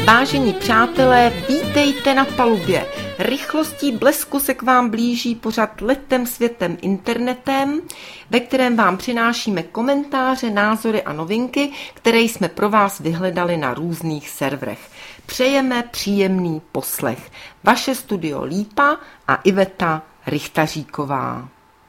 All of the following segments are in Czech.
Vážení přátelé, vítejte na palubě. Rychlostí blesku se k vám blíží pořad Letem světem internetem, ve kterém vám přinášíme komentáře, názory a novinky, které jsme pro vás vyhledali na různých serverech. Přejeme příjemný poslech. Vaše studio Lípa a Iveta Richtaříková.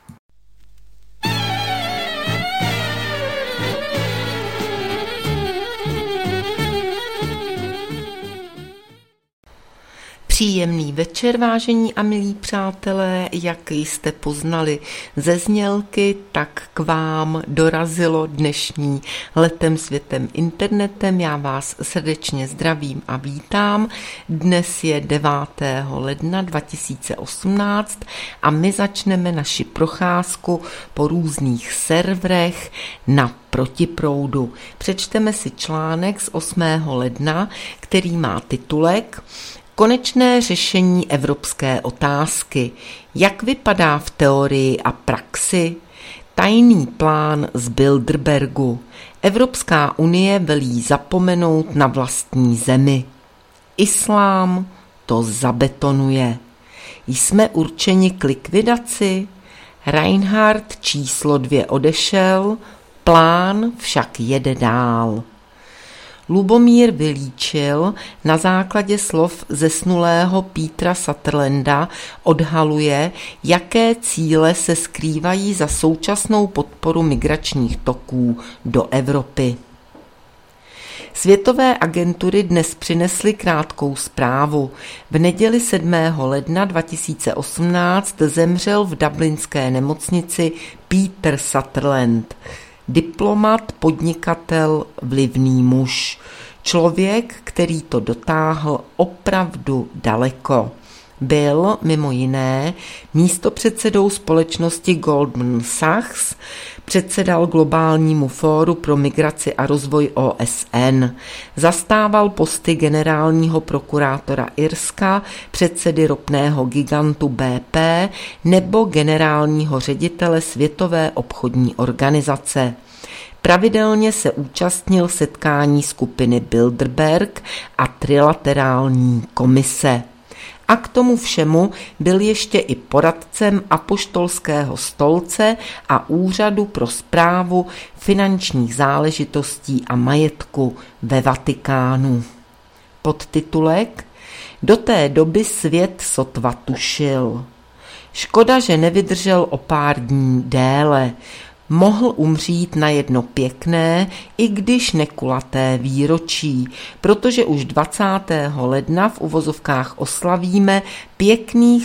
Příjemný večer, vážení a milí přátelé, jak jste poznali ze znělky, tak k vám dorazilo dnešní Letem světem internetem. Já vás srdečně zdravím a vítám. Dnes je 9. ledna 2018 a my začneme naši procházku po různých serverech na protiproudu. Přečteme si článek z 8. ledna, který má titulek Konečné řešení evropské otázky. Jak vypadá v teorii a praxi? Tajný plán z Bilderbergu. Evropská unie velí zapomenout na vlastní zemi. Islám to zabetonuje. Jsme určeni k likvidaci? Reinhard číslo 2 odešel, plán však jede dál. Lubomír Vylíčil na základě slov zesnulého Petra Sutherlanda odhaluje, jaké cíle se skrývají za současnou podporu migračních toků do Evropy. Světové agentury dnes přinesly krátkou zprávu. V neděli 7. ledna 2018 zemřel v dublinské nemocnici Peter Sutherland. Diplomat, podnikatel, vlivný muž. Člověk, který to dotáhl opravdu daleko. Byl mimo jiné místopředsedou společnosti Goldman Sachs, předsedal globálnímu fóru pro migraci a rozvoj OSN, zastával posty generálního prokurátora Irska, předsedy ropného gigantu BP nebo generálního ředitele Světové obchodní organizace. Pravidelně se účastnil setkání skupiny Bilderberg a trilaterální komise. A k tomu všemu byl ještě i poradcem Apoštolského stolce a Úřadu pro správu finančních záležitostí a majetku ve Vatikánu. Podtitulek Do té doby svět sotva tušil. Škoda, že nevydržel o pár dní déle. Mohl umřít na jedno pěkné, i když nekulaté výročí, protože už 20. ledna v uvozovkách oslavíme pěkných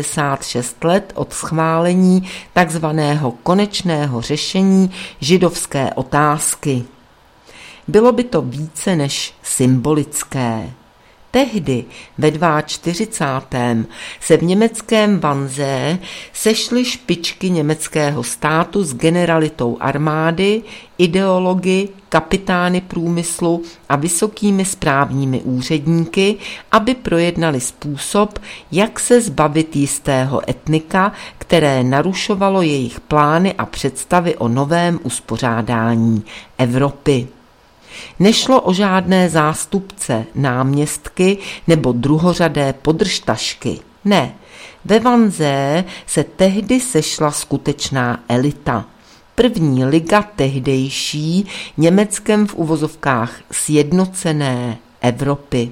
76 let od schválení takzvaného konečného řešení židovské otázky. Bylo by to více než symbolické. Tehdy ve 42. se v německém Wannsee sešly špičky německého státu s generalitou armády, ideology, kapitány průmyslu a vysokými správními úředníky, aby projednali způsob, jak se zbavit jistého etnika, které narušovalo jejich plány a představy o novém uspořádání Evropy. Nešlo o žádné zástupce, náměstky nebo druhořadé podržtašky. Ne, ve Wannsee se tehdy sešla skutečná elita. První liga tehdejší Německem v uvozovkách sjednocené Evropy.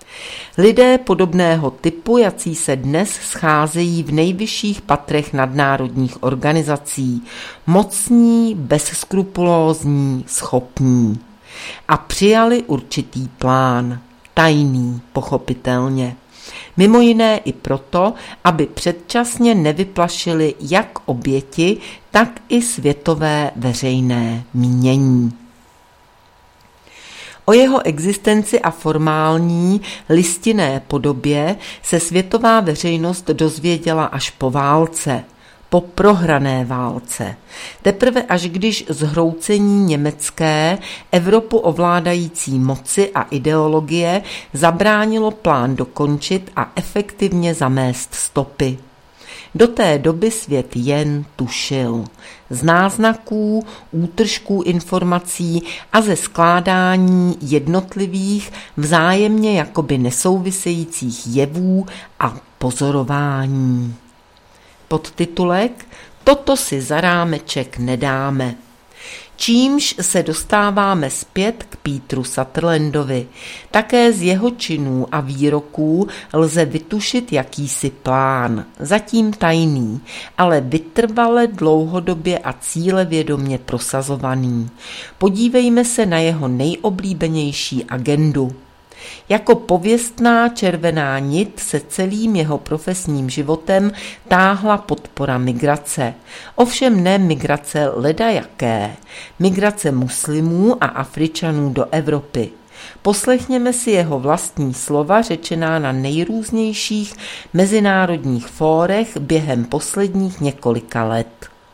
Lidé podobného typu, jací se dnes scházejí v nejvyšších patrech nadnárodních organizací, mocní, bezskrupulózní, schopní. A přijali určitý plán, tajný, pochopitelně. Mimo jiné i proto, aby předčasně nevyplašili jak oběti, tak i světové veřejné mínění. O jeho existenci a formální listinné podobě se světová veřejnost dozvěděla až po válce. Po prohrané válce. Teprve až když zhroucení německé, Evropu ovládající moci a ideologie zabránilo plán dokončit a efektivně zamést stopy. Do té doby svět jen tušil. Z náznaků, útržků informací a ze skládání jednotlivých, vzájemně jakoby nesouvisejících jevů a pozorování. Podtitulek Toto si za rámeček nedáme. Čímž se dostáváme zpět k Petru Sutherlandovi. Také z jeho činů a výroků lze vytušit jakýsi plán, zatím tajný, ale vytrvale dlouhodobě a cílevědomě prosazovaný. Podívejme se na jeho nejoblíbenější agendu. Jako pověstná červená nit se celým jeho profesním životem táhla podpora migrace. Ovšem ne migrace ledajaké, migrace muslimů a Afričanů do Evropy. Poslechněme si jeho vlastní slova řečená na nejrůznějších mezinárodních fórech během posledních několika let.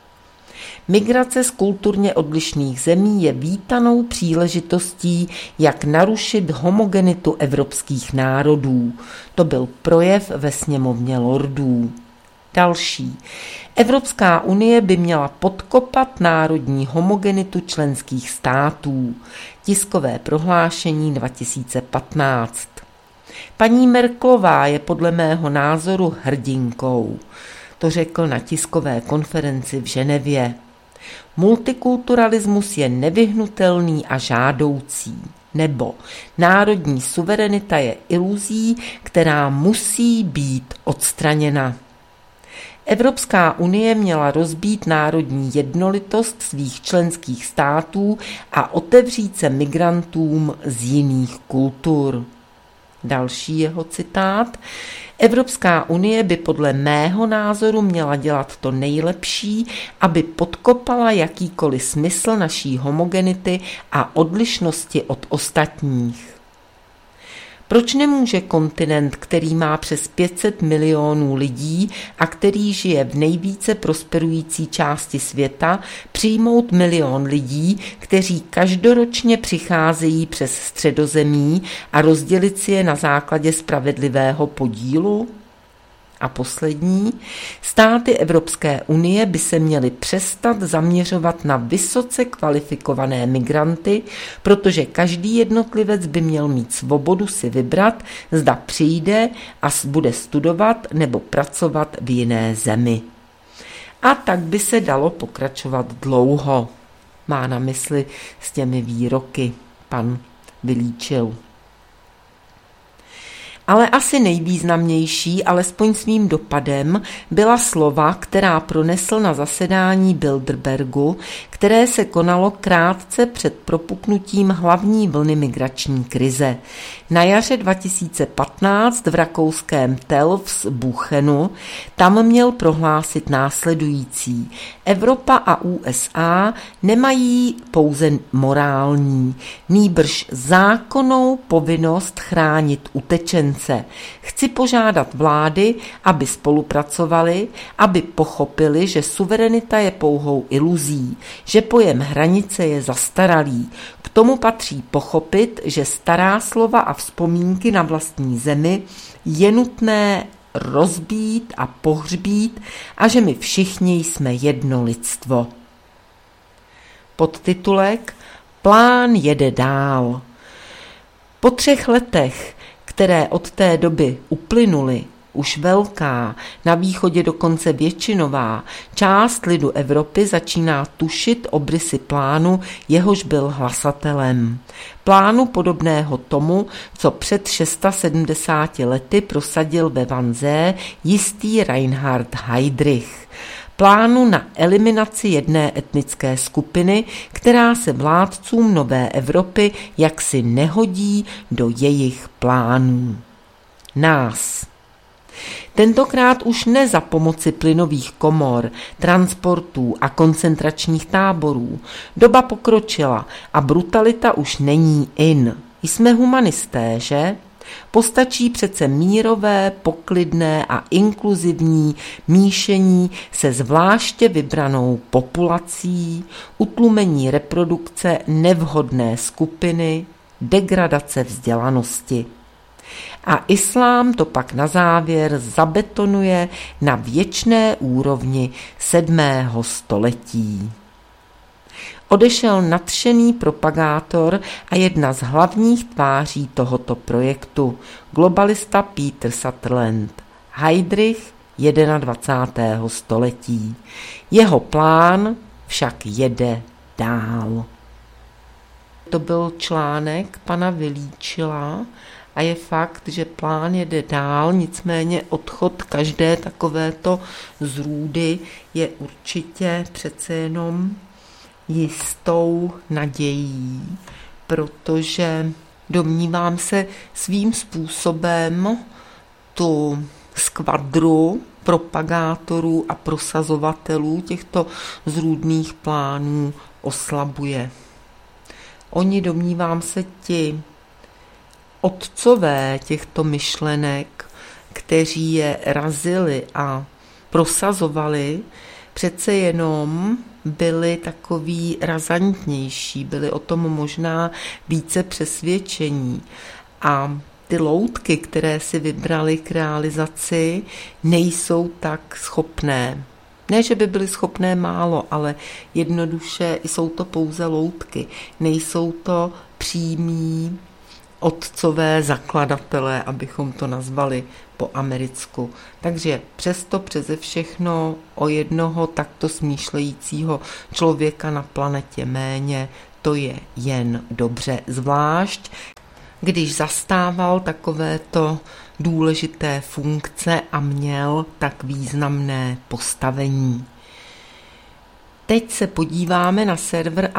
Migrace z kulturně odlišných zemí je vítanou příležitostí, jak narušit homogenitu evropských národů. To byl projev ve sněmovně lordů. Další. Evropská unie by měla podkopat národní homogenitu členských států. Tiskové prohlášení 2015. Paní Merkelová je podle mého názoru hrdinkou. To řekl na tiskové konferenci v Ženevě. Multikulturalismus je nevyhnutelný a žádoucí, nebo národní suverenita je iluzí, která musí být odstraněna. Evropská unie měla rozbít národní jednolitost svých členských států a otevřít se migrantům z jiných kultur. Další jeho citát. Evropská unie by podle mého názoru měla dělat to nejlepší, aby podkopala jakýkoliv smysl naší homogenity a odlišnosti od ostatních. Proč nemůže kontinent, který má přes 500 milionů lidí a který žije v nejvíce prosperující části světa, přijmout 1 milion lidí, kteří každoročně přicházejí přes Středozemí a rozdělit si je na základě spravedlivého podílu? A poslední, státy Evropské unie by se měly přestat zaměřovat na vysoce kvalifikované migranty, protože každý jednotlivec by měl mít svobodu si vybrat, zda přijde a bude studovat nebo pracovat v jiné zemi. A tak by se dalo pokračovat dlouho. Má na mysli s těmi výroky pan Vylíčil. Ale asi nejvýznamnější, alespoň svým dopadem, byla slova, která pronesl na zasedání Bilderbergu, které se konalo krátce před propuknutím hlavní vlny migrační krize. Na jaře 2015 v rakouském Telfs-Buchenu tam měl prohlásit následující. Evropa a USA nemají pouze morální, nýbrž zákonnou povinnost chránit utečence. Chci požádat vlády, aby spolupracovali, aby pochopili, že suverenita je pouhou iluzí, že pojem hranice je zastaralý. K tomu patří pochopit, že stará slova a vzpomínky na vlastní zemi je nutné rozbít a pohřbít a že my všichni jsme jedno lidstvo. Podtitulek Plán jede dál. Po 3 letech, které od té doby uplynuly, už velká, na východě dokonce většinová, část lidu Evropy začíná tušit obrysy plánu, jehož byl hlasatelem. Plánu podobného tomu, co před 670 lety prosadil ve Wannsee jistý Reinhard Heydrich. Plánu na eliminaci jedné etnické skupiny, která se vládcům Nové Evropy jaksi nehodí do jejich plánů. Nás. Tentokrát už ne za pomoci plynových komor, transportů a koncentračních táborů. Doba pokročila a brutalita už není in. Jsme humanisté, že? Postačí přece mírové, poklidné a inkluzivní míšení se zvláště vybranou populací, utlumení reprodukce nevhodné skupiny, degradace vzdělanosti. A islám to pak na závěr zabetonuje na věčné úrovni 7. století. Odešel nadšený propagátor a jedna z hlavních tváří tohoto projektu, globalista Peter Sutherland, Heydrich 21. století. Jeho plán však jede dál. To byl článek pana Vilíčila a je fakt, že plán jede dál, nicméně odchod každé takovéto zrůdy je určitě přece jenom jistou nadějí, protože domnívám se svým způsobem tu skvadru propagátorů a prosazovatelů těchto zrůdných plánů oslabuje. Oni, domnívám se, ti otcové těchto myšlenek, kteří je razili a prosazovali, přece jenom byli takový razantnější, byli o tom možná více přesvědčení. A ty loutky, které si vybrali k realizaci, nejsou tak schopné. Ne, že by byly schopné málo, ale jednoduše jsou to pouze loutky. Nejsou to přímí otcové zakladatelé, abychom to nazvali po americku. Takže přesto přeze všechno o jednoho takto smýšlejícího člověka na planetě méně, to je jen dobře, zvlášť když zastával takovéto důležité funkce a měl tak významné postavení. Teď se podíváme na server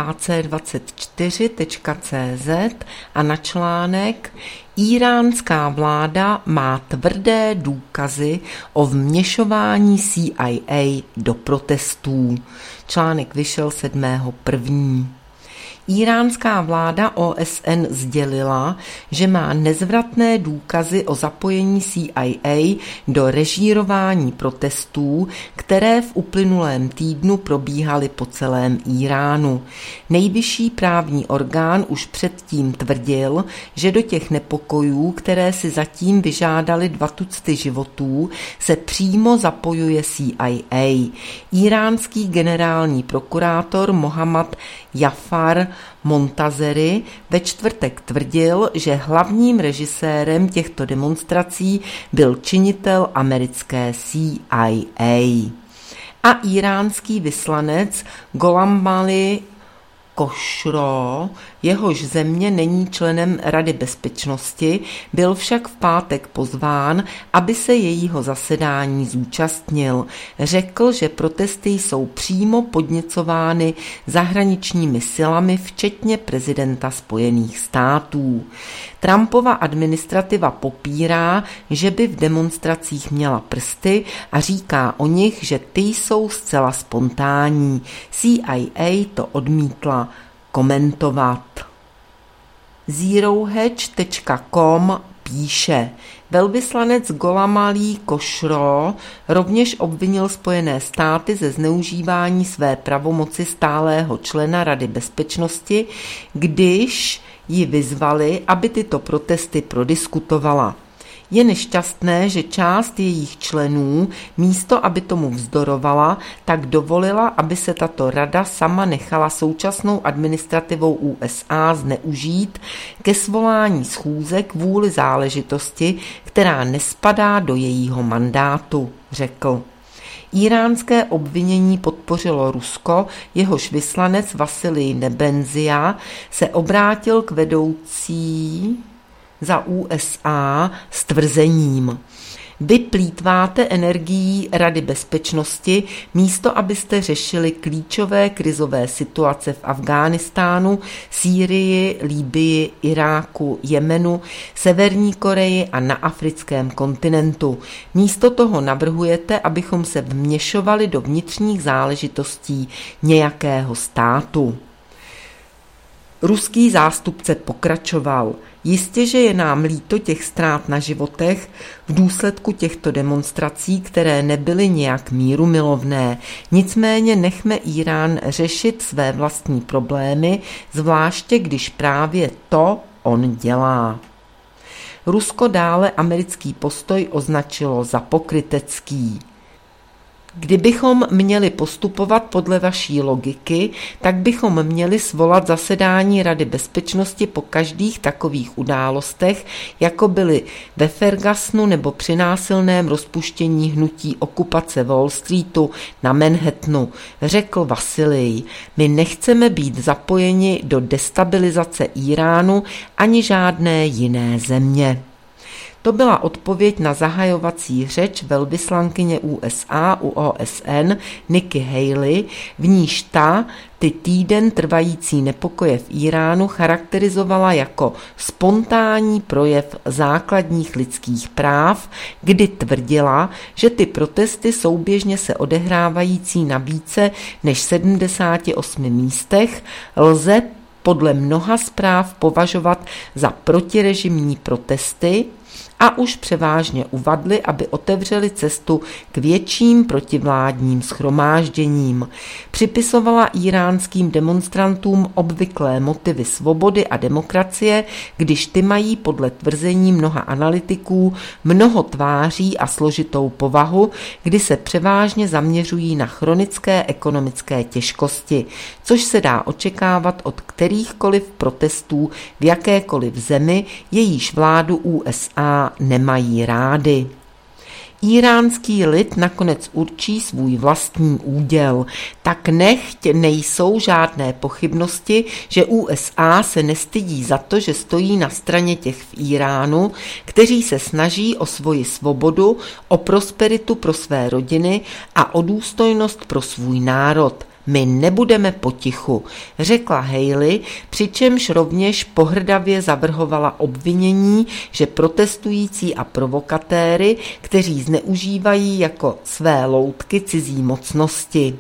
ac24.cz a na článek Íránská vláda má tvrdé důkazy o vměšování CIA do protestů. Článek vyšel 7.1. Íránská vláda OSN sdělila, že má nezvratné důkazy o zapojení CIA do režírování protestů, které v uplynulém týdnu probíhaly po celém Íránu. Nejvyšší právní orgán už předtím tvrdil, že do těch nepokojů, které si zatím vyžádali 2 tucty životů, se přímo zapojuje CIA. Íránský generální prokurátor Mohammad Jafar Montazeri ve čtvrtek tvrdil, že hlavním režisérem těchto demonstrací byl činitel americké CIA. A íránský vyslanec Gholambali Khosrow, jehož země není členem Rady bezpečnosti, byl však v pátek pozván, aby se jejího zasedání zúčastnil. Řekl, že protesty jsou přímo podněcovány zahraničními silami, včetně prezidenta Spojených států. Trumpova administrativa popírá, že by v demonstracích měla prsty a říká o nich, že ty jsou zcela spontánní. CIA to odmítla komentovat. Zerohedge.com píše: velvyslanec Gholamali Khosrow rovněž obvinil Spojené státy ze zneužívání své pravomoci stálého člena Rady bezpečnosti, když ji vyzvali, aby tyto protesty prodiskutovala. Je nešťastné, že část jejich členů, místo aby tomu vzdorovala, tak dovolila, aby se tato rada sama nechala současnou administrativou USA zneužít ke svolání schůze kvůli záležitosti, která nespadá do jejího mandátu, řekl. Íránské obvinění podpořilo Rusko, jehož vyslanec Vasilij Nebenzia se obrátil k vedoucí za USA s tvrzením: vy plýtváte energií Rady bezpečnosti, místo abyste řešili klíčové krizové situace v Afghánistánu, Sýrii, Libyi, Iráku, Jemenu, Severní Koreji a na africkém kontinentu. Místo toho navrhujete, abychom se vměšovali do vnitřních záležitostí nějakého státu. Ruský zástupce pokračoval: jistě, že je nám líto těch ztrát na životech v důsledku těchto demonstrací, které nebyly nějak mírumilovné. Nicméně nechme Írán řešit své vlastní problémy, zvláště když právě to on dělá. Rusko dále americký postoj označilo za pokrytecký. Kdybychom měli postupovat podle vaší logiky, tak bychom měli svolat zasedání Rady bezpečnosti po každých takových událostech, jako byly ve Fergusonu nebo při násilném rozpuštění hnutí okupace Wall Streetu na Manhattanu, řekl Vasilij. My nechceme být zapojeni do destabilizace Íránu ani žádné jiné země. To byla odpověď na zahajovací řeč velvyslankyně USA u OSN Nikki Haley, v níž ta ty týden trvající nepokoje v Íránu charakterizovala jako spontánní projev základních lidských práv, kdy tvrdila, že ty protesty souběžně se odehrávající na více než 78 místech lze podle mnoha zpráv považovat za protirežimní protesty a už převážně uvadly, aby otevřeli cestu k větším protivládním shromážděním. Připisovala íránským demonstrantům obvyklé motivy svobody a demokracie, když ty mají podle tvrzení mnoha analytiků mnoho tváří a složitou povahu, kdy se převážně zaměřují na chronické ekonomické těžkosti, což se dá očekávat od kterýchkoliv protestů v jakékoliv zemi, jejíž vládu USA nemají rády. Íránský lid nakonec určí svůj vlastní úděl, tak nechť nejsou žádné pochybnosti, že USA se nestydí za to, že stojí na straně těch v Íránu, kteří se snaží o svoji svobodu, o prosperitu pro své rodiny a o důstojnost pro svůj národ. My nebudeme potichu, řekla Haley, přičemž rovněž pohrdavě zavrhovala obvinění, že protestující a provokatéry, kteří zneužívají jako své loutky cizí mocnosti.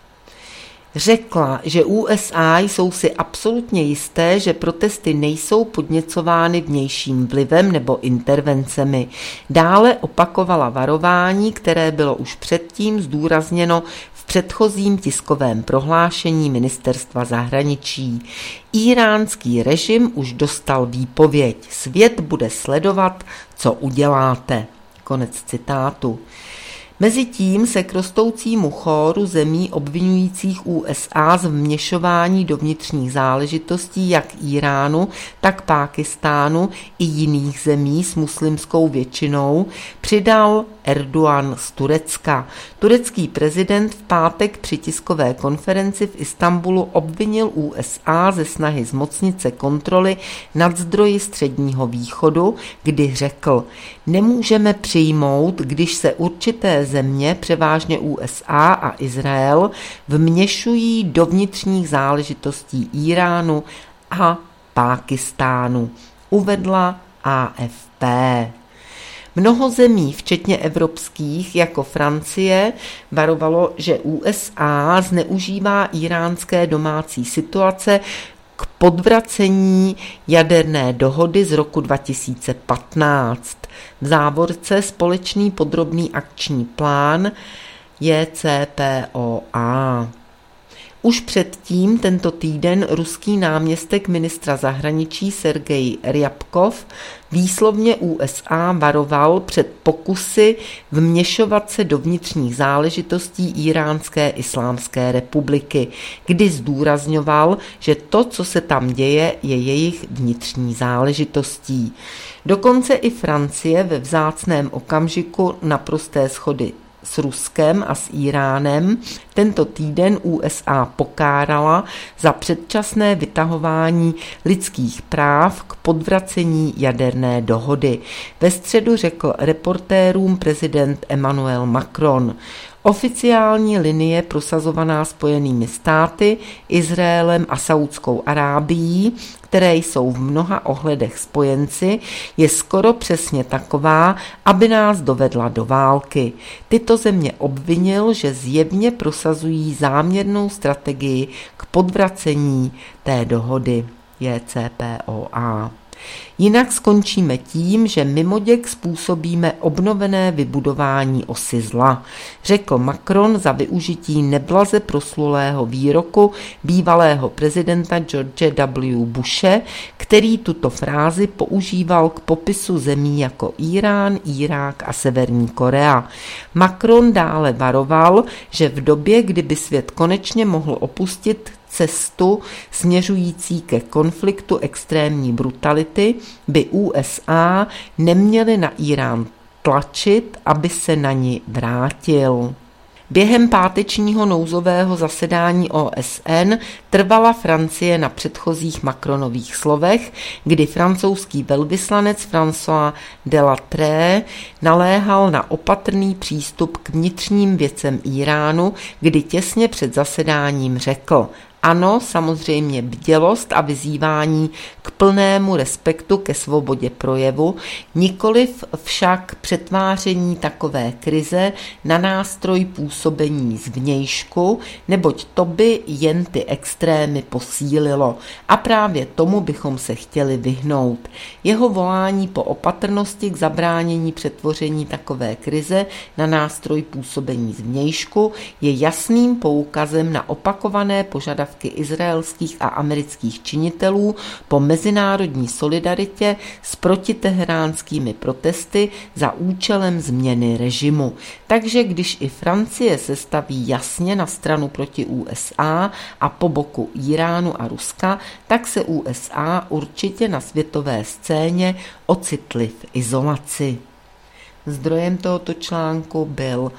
Řekla, že USA jsou si absolutně jisté, že protesty nejsou podněcovány vnějším vlivem nebo intervencemi. Dále opakovala varování, které bylo už předtím zdůrazněno v předchozím tiskovém prohlášení ministerstva zahraničí. Íránský režim už dostal výpověď. Svět bude sledovat, co uděláte. Konec citátu. Mezitím se k rostoucímu chóru zemí obvinujících USA z vměšování do vnitřních záležitostí jak Íránu, tak Pákistánu i jiných zemí s muslimskou většinou přidal Erdogan z Turecka. Turecký prezident v pátek při tiskové konferenci v Istanbulu obvinil USA ze snahy zmocnit se kontroly nad zdroji Středního východu, kdy řekl: nemůžeme přijmout, když se určité země, převážně USA a Izrael, vměšují do vnitřních záležitostí Íránu a Pákistánu, uvedla AFP. Mnoho zemí, včetně evropských, jako Francie, varovalo, že USA zneužívá íránské domácí situace k podvracení jaderné dohody z roku 2015. V závorce společný podrobný akční plán JCPOA. Už předtím tento týden ruský náměstek ministra zahraničí Sergej Ryabkov výslovně USA varoval před pokusy vměšovat se do vnitřních záležitostí Íránské islámské republiky, kdy zdůrazňoval, že to, co se tam děje, je jejich vnitřní záležitostí. Dokonce i Francie ve vzácném okamžiku naprosté shody s Ruskem a s Íránem tento týden USA pokárala za předčasné vytahování lidských práv k podvracení jaderné dohody. Ve středu řekl reportérům prezident Emmanuel Macron: oficiální linie prosazovaná Spojenými státy, Izraelem a Saúdskou Arábií, které jsou v mnoha ohledech spojenci, je skoro přesně taková, aby nás dovedla do války. Tyto země obvinil, že zjevně prosazují záměrnou strategii k podvracení té dohody JCPOA. Jinak skončíme tím, že mimoděk způsobíme obnovené vybudování osy zla, řekl Macron za využití neblaze proslulého výroku bývalého prezidenta George W. Bushe, který tuto frázi používal k popisu zemí jako Irán, Irák a Severní Korea. Macron dále varoval, že v době, kdyby svět konečně mohl opustit cestu směřující ke konfliktu extrémní brutality, by USA neměly na Irán tlačit, aby se na ni vrátil. Během pátečního nouzového zasedání OSN trvala Francie na předchozích Macronových slovech, kdy francouzský velvyslanec François Delattre naléhal na opatrný přístup k vnitřním věcem Iránu, kdy těsně před zasedáním řekl: ano, samozřejmě bdělost a vyzývání k plnému respektu ke svobodě projevu, nikoliv však přetváření takové krize na nástroj působení zvnějšku, neboť to by jen ty extrémy posílilo a právě tomu bychom se chtěli vyhnout. Jeho volání po opatrnosti k zabránění přetvoření takové krize na nástroj působení zvnějšku je jasným poukazem na opakované požadavky izraelských a amerických činitelů po mezinárodní solidaritě s protiteheránskými protesty za účelem změny režimu. Takže když i Francie se staví jasně na stranu proti USA a po boku Iránu a Ruska, tak se USA určitě na světové scéně ocitly v izolaci. Zdrojem tohoto článku byl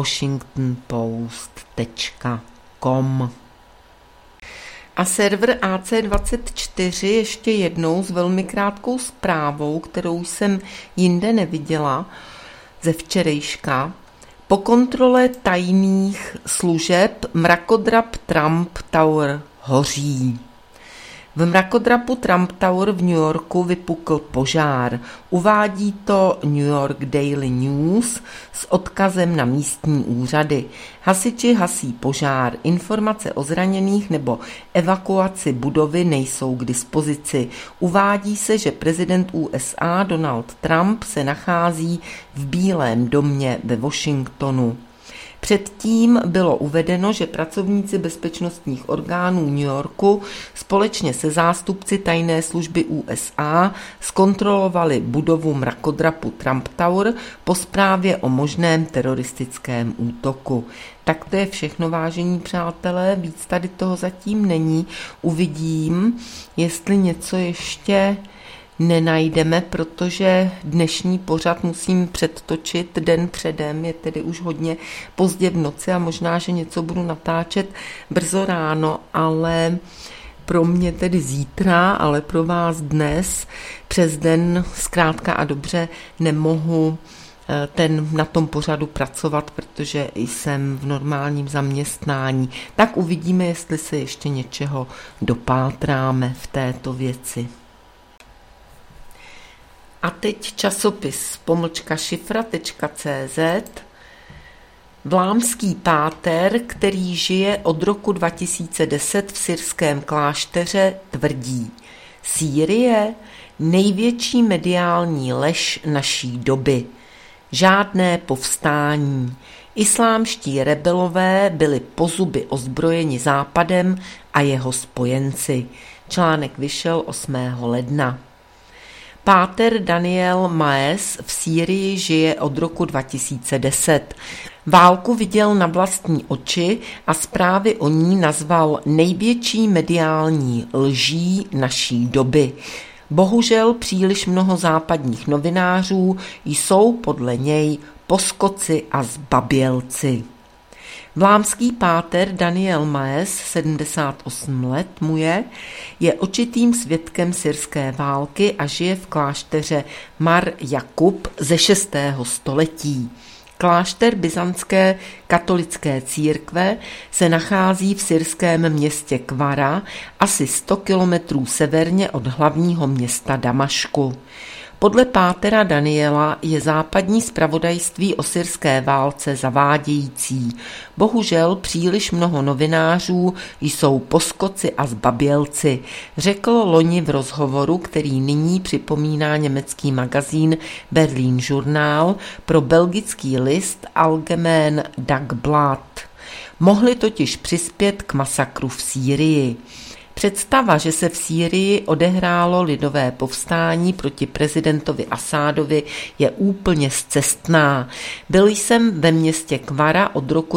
washingtonpost.com. A server AC24 ještě jednou s velmi krátkou zprávou, kterou jsem jinde neviděla, ze včerejška. Po kontrole tajných služeb mrakodrap Trump Tower hoří. V mrakodrapu Trump Tower v New Yorku vypukl požár. Uvádí to New York Daily News s odkazem na místní úřady. Hasiči hasí požár. Informace o zraněných nebo evakuaci budovy nejsou k dispozici. Uvádí se, že prezident USA Donald Trump se nachází v Bílém domě ve Washingtonu. Předtím bylo uvedeno, že pracovníci bezpečnostních orgánů New Yorku společně se zástupci tajné služby USA zkontrolovali budovu mrakodrapu Trump Tower po zprávě o možném teroristickém útoku. Tak to je všechno, vážení přátelé, víc tady toho zatím není. Uvidím, jestli něco ještě nenajdeme, protože dnešní pořad musím předtočit den předem, je tedy už hodně pozdě v noci a možná, že něco budu natáčet brzo ráno, ale pro mě tedy zítra, ale pro vás dnes přes den zkrátka a dobře nemohu na tom pořadu pracovat, protože jsem v normálním zaměstnání. Tak uvidíme, jestli se ještě něčeho dopátráme v této věci. A teď časopis _šifra.cz. Vlámský páter, který žije od roku 2010 v syrském klášteře, tvrdí: Sýrie, největší mediální lež naší doby. Žádné povstání. Islámští rebelové byli po zuby ozbrojeni Západem a jeho spojenci. Článek vyšel 8. ledna. Páter Daniel Maes v Sýrii žije od roku 2010. Válku viděl na vlastní oči a zprávy o ní nazval největší mediální lží naší doby. Bohužel příliš mnoho západních novinářů jsou podle něj poskoci a zbabělci. Vlámský páter Daniel Maes, 78 let mu je očitým svědkem syrské války a žije v klášteře Mar Jakub ze 6. století. Klášter byzantské katolické církve se nachází v syrském městě Kvara, asi 100 kilometrů severně od hlavního města Damašku. Podle pátera Daniela je západní zpravodajství o syrské válce zavádějící. Bohužel příliš mnoho novinářů jsou poskoci a zbabělci, řekl loni v rozhovoru, který nyní připomíná německý magazín Berlin Journal pro belgický list Allgemein Dagblad. Mohli totiž přispět k masakru v Sýrii. Představa, že se v Sýrii odehrálo lidové povstání proti prezidentovi Asádovi, je úplně scestná. Byl jsem ve městě Kvara od roku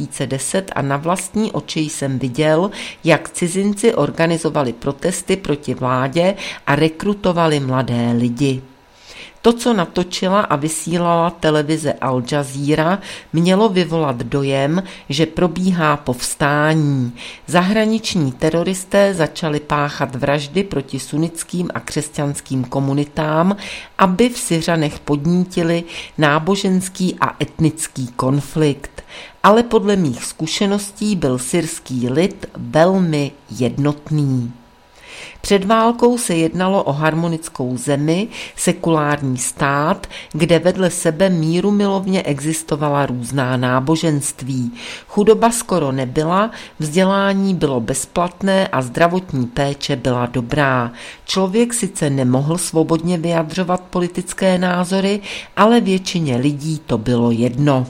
2010 a na vlastní oči jsem viděl, jak cizinci organizovali protesty proti vládě a rekrutovali mladé lidi. To, co natočila a vysílala televize Al Jazeera, mělo vyvolat dojem, že probíhá povstání. Zahraniční teroristé začali páchat vraždy proti sunnickým a křesťanským komunitám, aby v Syřanech podnítili náboženský a etnický konflikt. Ale podle mých zkušeností byl syrský lid velmi jednotný. Před válkou se jednalo o harmonickou zemi, sekulární stát, kde vedle sebe mírumilovně existovala různá náboženství. Chudoba skoro nebyla, vzdělání bylo bezplatné a zdravotní péče byla dobrá. Člověk sice nemohl svobodně vyjadřovat politické názory, ale většině lidí to bylo jedno.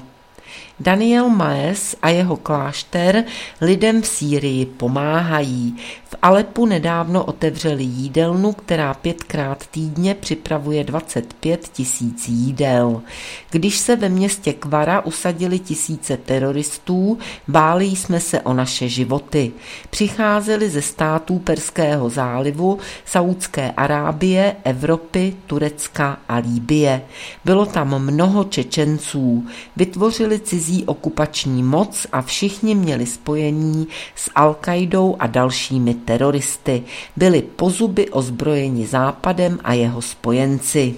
Daniel Maes a jeho klášter lidem v Sýrii pomáhají. V Alepu nedávno otevřeli jídelnu, která 5krát týdně připravuje 25 000 jídel. Když se ve městě Kvara usadili tisíce teroristů, báli jsme se o naše životy. Přicházeli ze států Perského zálivu, Saúdské Arábie, Evropy, Turecka a Libye. Bylo tam mnoho Čečenců. Vytvořili cizí okupační moc a všichni měli spojení s Al-Kaidou a dalšími teroristy. Byli po zuby ozbrojeni Západem a jeho spojenci.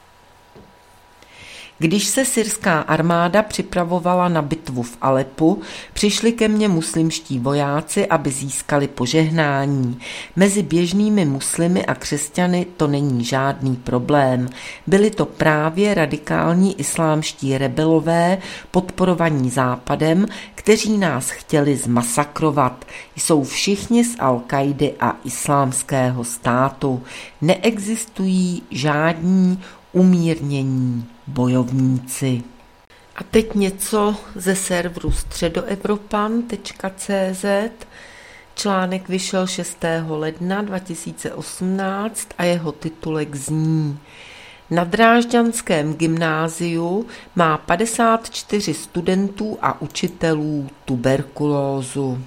Když se syrská armáda připravovala na bitvu v Alepu, přišli ke mně muslimští vojáci, aby získali požehnání. Mezi běžnými muslimy a křesťany to není žádný problém. Byli to právě radikální islámští rebelové, podporovaní Západem, kteří nás chtěli zmasakrovat. Jsou všichni z Al-Kaidy a Islámského státu. Neexistují žádní umírnění bojovníci. A teď něco ze serveru středoevropan.cz. Článek vyšel 6. ledna 2018 a jeho titulek zní: Na Drážďanském gymnáziu má 54 studentů a učitelů tuberkulózu.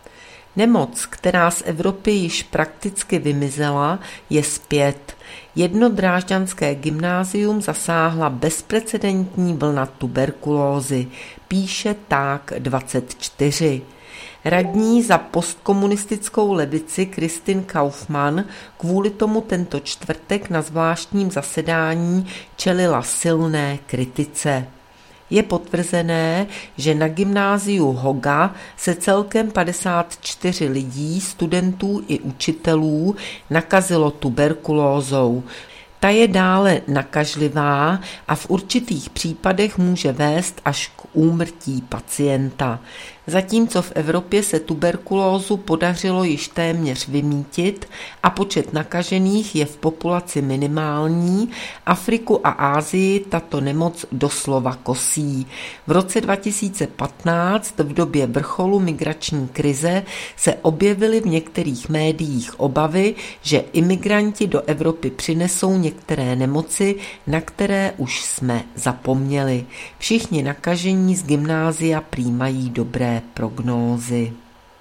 Nemoc, která z Evropy již prakticky vymizela, je zpět. Jedno drážďanské gymnázium zasáhla bezprecedentní vlna tuberkulózy, píše Tak 24. Radní za postkomunistickou levici Kristin Kaufmann kvůli tomu tento čtvrtek na zvláštním zasedání čelila silné kritice. Je potvrzené, že na gymnáziu Hoga se celkem 54 lidí, studentů i učitelů, nakazilo tuberkulózou. Ta je dále nakažlivá a v určitých případech může vést až k úmrtí pacienta. Zatímco v Evropě se tuberkulózu podařilo již téměř vymýtit a počet nakažených je v populaci minimální, Afriku a Asii tato nemoc doslova kosí. V roce 2015 v době vrcholu migrační krize se objevily v některých médiích obavy, že imigranti do Evropy přinesou některé nemoci, na které už jsme zapomněli. Všichni nakažení z gymnázia prý mají dobré prognózy.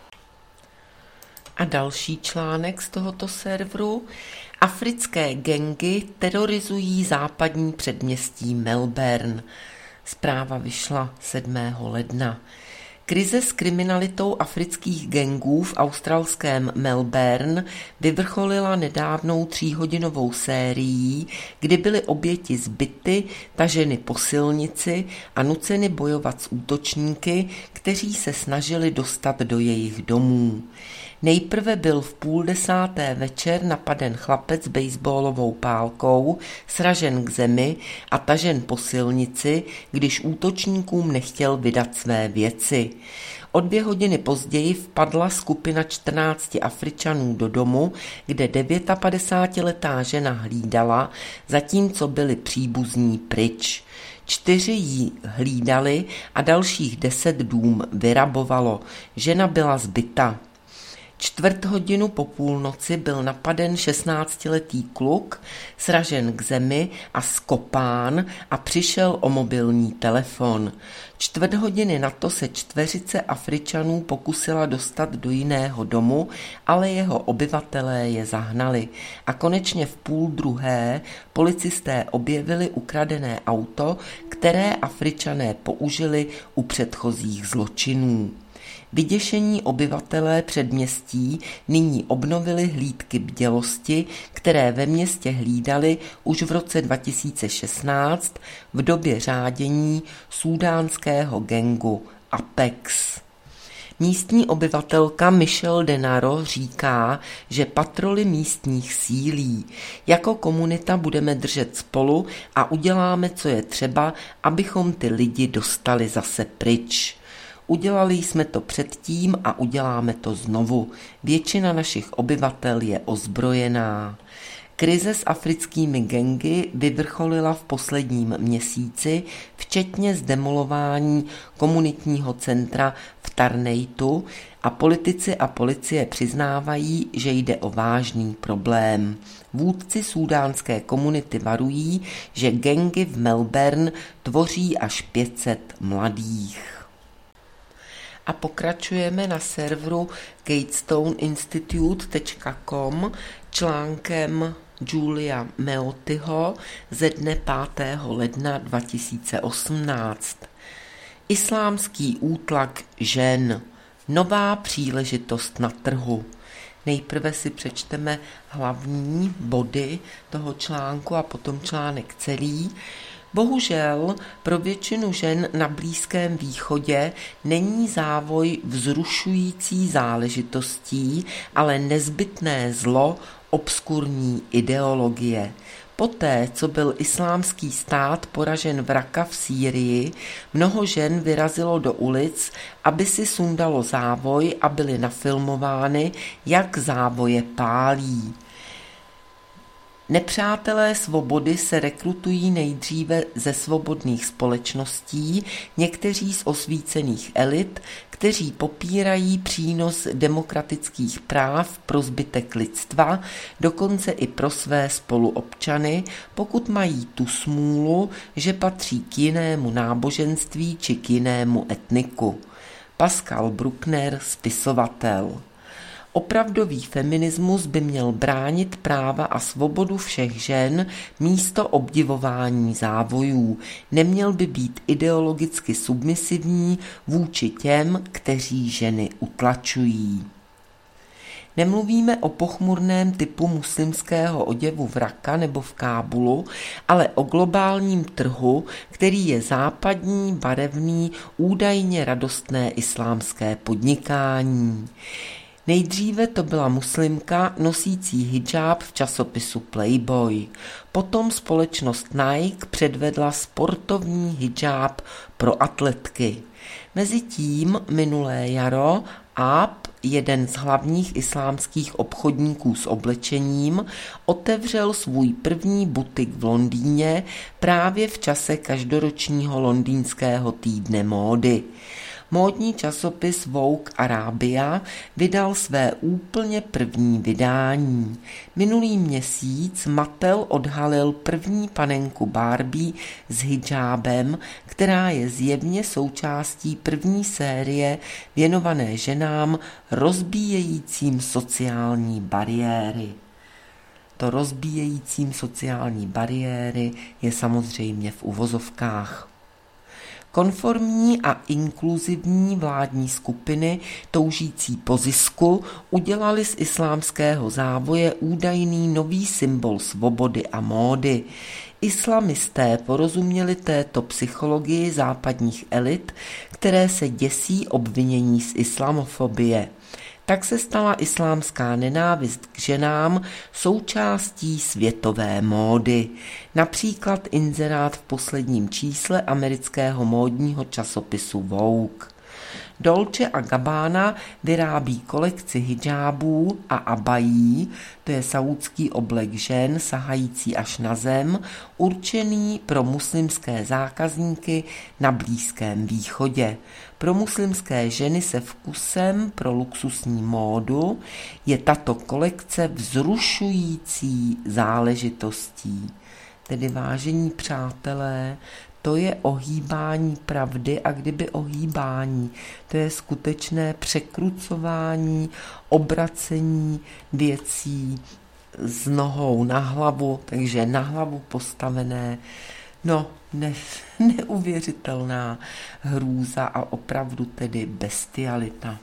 A další článek z tohoto serveru. Africké gangy terorizují západní předměstí Melbourne. Zpráva vyšla 7. ledna. Krize s kriminalitou afrických gangů v australském Melbourne vyvrcholila nedávnou 3hodinovou sérií, kdy byly oběti zbity, taženy po silnici a nuceny bojovat s útočníky, kteří se snažili dostat do jejich domů. Nejprve byl v 9:30 večer napaden chlapec s baseballovou pálkou, sražen k zemi a tažen po silnici, když útočníkům nechtěl vydat své věci. O 2 hodiny později vpadla skupina 14 Afričanů do domu, kde 59letá žena hlídala, zatímco byli příbuzní pryč. 4 ji hlídali a dalších 10 dům vyrabovalo. Žena byla zbita. 1/4 po půlnoci byl napaden 16letý kluk, sražen k zemi a skopán a přišel o mobilní telefon. 1/4 na to se 4 Afričanů pokusila dostat do jiného domu, ale jeho obyvatelé je zahnali. A konečně v 1:30 policisté objevili ukradené auto, které Afričané použili u předchozích zločinů. Vyděšení obyvatelé předměstí nyní obnovili hlídky bdělosti, které ve městě hlídali už v roce 2016 v době řádění súdánského gangu Apex. Místní obyvatelka Michelle Denaro říká, že patroly místních sílí. Jako komunita budeme držet spolu a uděláme, co je třeba, abychom ty lidi dostali zase pryč. Udělali jsme to předtím a uděláme to znovu. Většina našich obyvatel je ozbrojená. Krize s africkými gangy vyvrcholila v posledním měsíci, včetně zdemolování komunitního centra v Tarneitu a politici a policie přiznávají, že jde o vážný problém. Vůdci súdánské komunity varují, že gangy v Melbourne tvoří až 500 mladých. A pokračujeme na serveru gatestoneinstitute.com článkem Julia Meotyho ze dne 5. ledna 2018. Islámský útlak žen. Nová příležitost na trhu. Nejprve si přečteme hlavní body toho článku a potom článek celý. Bohužel pro většinu žen na Blízkém východě není závoj vzrušující záležitostí, ale nezbytné zlo obskurní ideologie. Poté, co byl islámský stát poražen v Raka v Sýrii, mnoho žen vyrazilo do ulic, aby si sundalo závoj a byly nafilmovány, jak závoje pálí. Nepřátelé svobody se rekrutují nejdříve ze svobodných společností, někteří z osvícených elit, kteří popírají přínos demokratických práv pro zbytek lidstva, dokonce i pro své spoluobčany, pokud mají tu smůlu, že patří k jinému náboženství či k jinému etniku. Pascal Bruckner, spisovatel. Opravdový feminismus by měl bránit práva a svobodu všech žen místo obdivování závojů. Neměl by být ideologicky submisivní vůči těm, kteří ženy utlačují. Nemluvíme o pochmurném typu muslimského oděvu v Raka nebo v Kábulu, ale o globálním trhu, který je západní, barevný, údajně radostné islámské podnikání. Nejdříve to byla muslimka nosící hidžáb v časopisu Playboy. Potom společnost Nike předvedla sportovní hidžáb pro atletky. Mezitím minulé jaro App, jeden z hlavních islámských obchodníků s oblečením, otevřel svůj první butik v Londýně právě v čase každoročního londýnského týdne módy. Módní časopis Vogue Arabia vydal své úplně první vydání. Minulý měsíc Mattel odhalil první panenku Barbie s hidžábem, která je zjevně součástí první série věnované ženám rozbíjejícím sociální bariéry. To rozbíjejícím sociální bariéry je samozřejmě v uvozovkách. Konformní a inkluzivní vládní skupiny toužící po zisku udělali z islámského závoje údajný nový symbol svobody a módy. Islamisté porozuměli této psychologii západních elit, které se děsí obvinění z islamofobie. Tak se stala islámská nenávist k ženám součástí světové módy. Například inzerát v posledním čísle amerického módního časopisu Vogue. Dolce & Gabbana vyrábí kolekci hidžábů a abají, to je saúdský oblek žen sahající až na zem, určený pro muslimské zákazníky na Blízkém východě. Pro muslimské ženy se vkusem pro luxusní módu je tato kolekce vzrušující záležitostí. Tedy vážení přátelé, to je ohýbání pravdy a kdyby ohýbání, to je skutečné překrucování, obracení věcí z nohou na hlavu, takže na hlavu postavené, neuvěřitelná hrůza a opravdu tedy bestialita.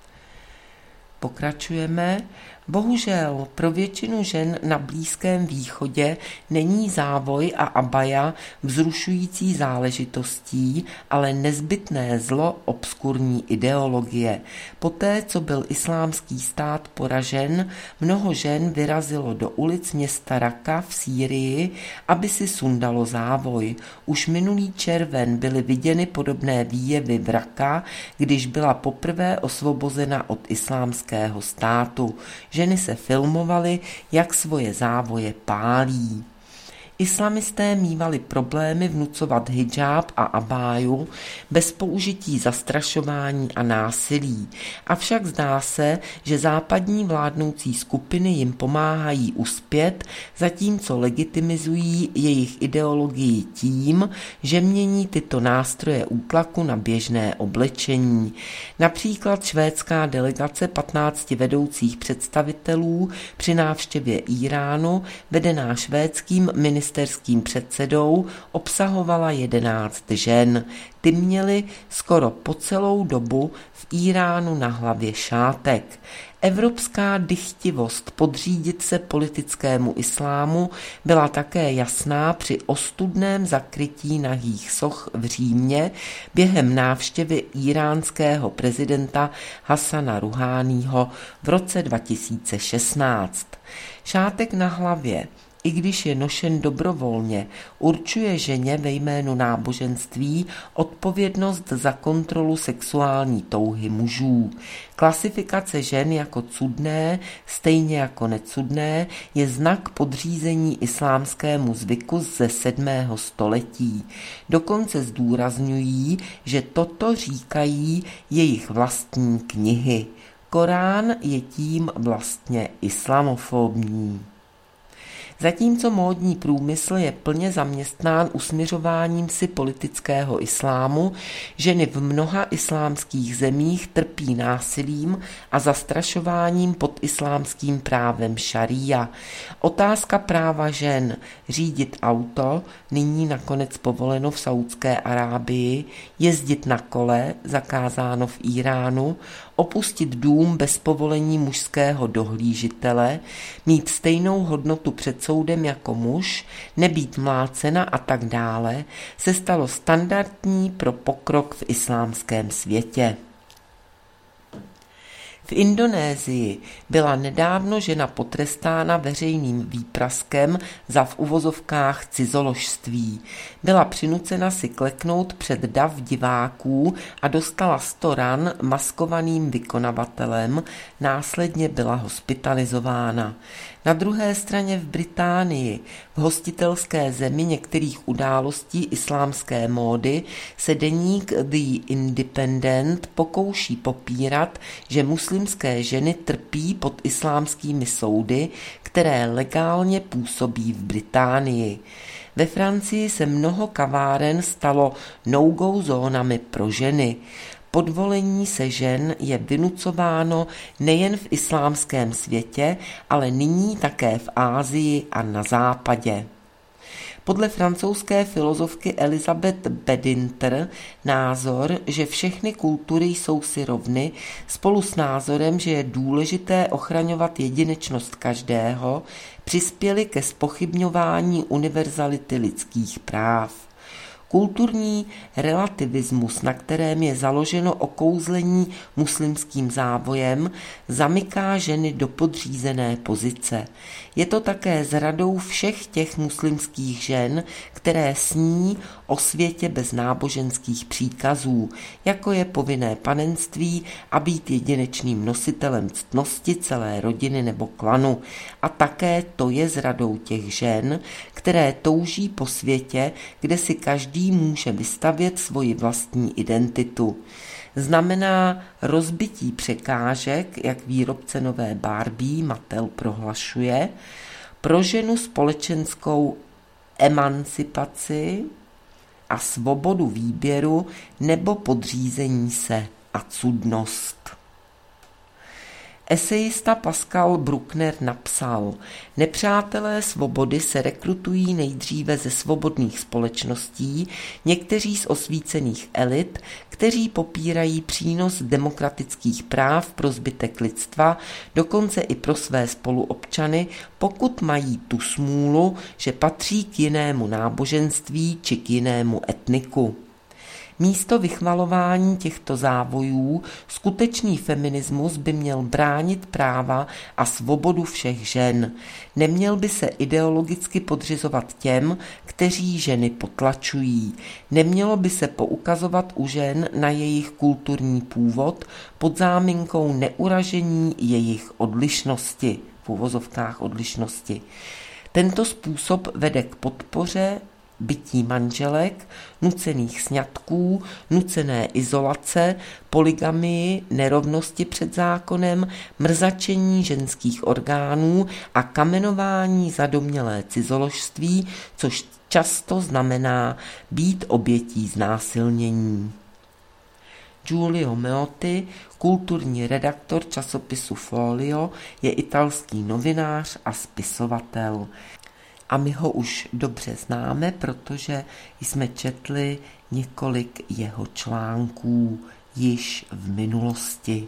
Pokračujeme. Bohužel pro většinu žen na Blízkém východě není závoj a abaja vzrušující záležitostí, ale nezbytné zlo obskurní ideologie. Poté, co byl islámský stát poražen, mnoho žen vyrazilo do ulic města Raka v Sýrii, aby si sundalo závoj. Už minulý červen byly viděny podobné výjevy v Raka, když byla poprvé osvobozena od islámského státu. Ženy se filmovaly, jak svoje závoje pálí. Islamisté mívali problémy vnucovat hidžáb a abáju bez použití zastrašování a násilí. Avšak zdá se, že západní vládnoucí skupiny jim pomáhají uspět, zatímco legitimizují jejich ideologii tím, že mění tyto nástroje útlaku na běžné oblečení. Například švédská delegace 15 vedoucích představitelů při návštěvě Íránu, vedená švédským ministerským předsedou, obsahovala 11 žen. Ty měly skoro po celou dobu v Íránu na hlavě šátek. Evropská dychtivost podřídit se politickému islámu byla také jasná při ostudném zakrytí nahých soch v Římě během návštěvy íránského prezidenta Hasana Ruháního v roce 2016. Šátek na hlavě, i když je nošen dobrovolně, určuje ženě ve jménu náboženství odpovědnost za kontrolu sexuální touhy mužů. Klasifikace žen jako cudné, stejně jako necudné, je znak podřízení islámskému zvyku ze 7. století. Dokonce zdůrazňují, že toto říkají jejich vlastní knihy. Korán je tím vlastně islamofobní. Zatímco módní průmysl je plně zaměstnán usměřováním si politického islámu, ženy v mnoha islámských zemích trpí násilím a zastrašováním pod islámským právem šaría. Otázka práva žen řídit auto, nyní nakonec povoleno v Saúdské Arábii, jezdit na kole, zakázáno v Íránu, opustit dům bez povolení mužského dohlížitele, mít stejnou hodnotu před soudem jako muž, nebýt mlácena a tak dále, se stalo standardní pro pokrok v islámském světě. V Indonésii byla nedávno žena potrestána veřejným výpraskem za v uvozovkách cizoložství. Byla přinucena si kleknout před dav diváků a dostala 100 ran maskovaným vykonavatelem, následně byla hospitalizována. Na druhé straně v Británii, v hostitelské zemi některých událostí islámské módy, se deník The Independent pokouší popírat, že muslimské ženy trpí pod islámskými soudy, které legálně působí v Británii. Ve Francii se mnoho kaváren stalo no-go zónami pro ženy. Podvolení se žen je vynucováno nejen v islámském světě, ale nyní také v Asii a na západě. Podle francouzské filozofky Elizabeth Badinter názor, že všechny kultury jsou si rovny, spolu s názorem, že je důležité ochraňovat jedinečnost každého, přispěli ke zpochybňování univerzality lidských práv. Kulturní relativismus, na kterém je založeno okouzlení muslimským závojem, zamyká ženy do podřízené pozice. Je to také zradou všech těch muslimských žen, které sní o světě bez náboženských příkazů, jako je povinné panenství a být jedinečným nositelem ctnosti celé rodiny nebo klanu. A také to je zradou těch žen, které touží po světě, kde si každý může vystavět svoji vlastní identitu. Znamená rozbití překážek, jak výrobce nové Barbie Mattel prohlašuje, pro ženu společenskou emancipaci a svobodu výběru nebo podřízení se a cudnost. Esejista Pascal Bruckner napsal: nepřátelé svobody se rekrutují nejdříve ze svobodných společností, někteří z osvícených elit, kteří popírají přínos demokratických práv pro zbytek lidstva, dokonce i pro své spoluobčany, pokud mají tu smůlu, že patří k jinému náboženství či k jinému etniku. Místo vychvalování těchto závojů skutečný feminismus by měl bránit práva a svobodu všech žen. Neměl by se ideologicky podřizovat těm, kteří ženy potlačují. Nemělo by se poukazovat u žen na jejich kulturní původ pod záminkou neuražení jejich odlišnosti, v uvozovkách odlišnosti. Tento způsob vede k podpoře bytí manželek, nucených sňatků, nucené izolace, polygamii, nerovnosti před zákonem, mrzačení ženských orgánů a kamenování za domnělé cizoložství, což často znamená být obětí znásilnění. Giulio Meotti, kulturní redaktor časopisu Folio, je italský novinář a spisovatel. A my ho už dobře známe, protože jsme četli několik jeho článků již v minulosti.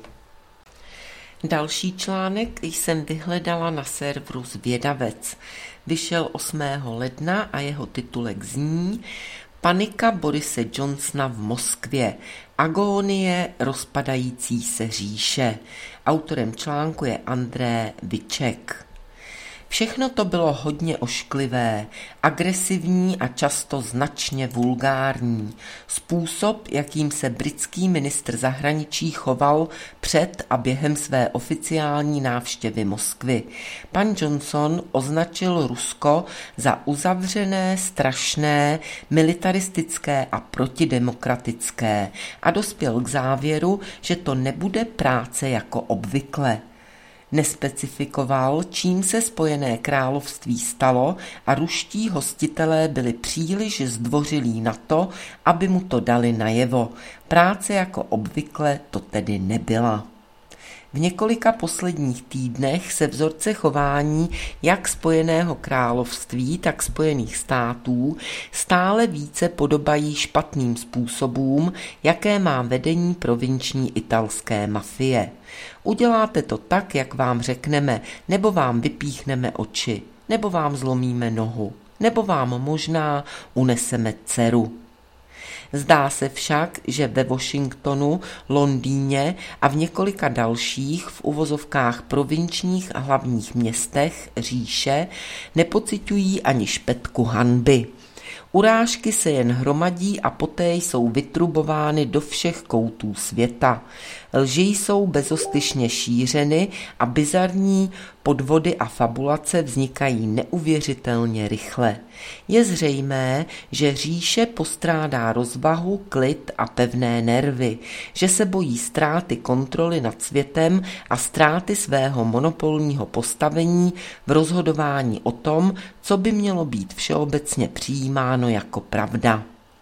Další článek jsem vyhledala na serveru Zvědavec. Vyšel 8. ledna a jeho titulek zní: Panika Borise Johnsona v Moskvě. Agónie rozpadající se říše. Autorem článku je André Viček. Všechno to bylo hodně ošklivé, agresivní a často značně vulgární. Způsob, jakým se britský ministr zahraničí choval před a během své oficiální návštěvy Moskvy. Pan Johnson označil Rusko za uzavřené, strašné, militaristické a protidemokratické a dospěl k závěru, že to nebude práce jako obvykle. Nespecifikoval, čím se Spojené království stalo a ruští hostitelé byli příliš zdvořilí na to, aby mu to dali najevo. Práce jako obvykle to tedy nebyla. V několika posledních týdnech se vzorce chování jak Spojeného království, tak Spojených států stále více podobají špatným způsobům, jaké má vedení provinční italské mafie. Uděláte to tak, jak vám řekneme, nebo vám vypíchneme oči, nebo vám zlomíme nohu, nebo vám možná uneseme dceru. Zdá se však, že ve Washingtonu, Londýně a v několika dalších v uvozovkách provinčních a hlavních městech říše nepociťují ani špetku hanby. Urážky se jen hromadí a poté jsou vytrubovány do všech koutů světa. Lži jsou bezostyšně šířeny a bizarní podvody a fabulace vznikají neuvěřitelně rychle. Je zřejmé, že říše postrádá rozvahu, klid a pevné nervy, že se bojí ztráty kontroly nad světem a ztráty svého monopolního postavení v rozhodování o tom, co by mělo být všeobecně přijímáno jako pravda.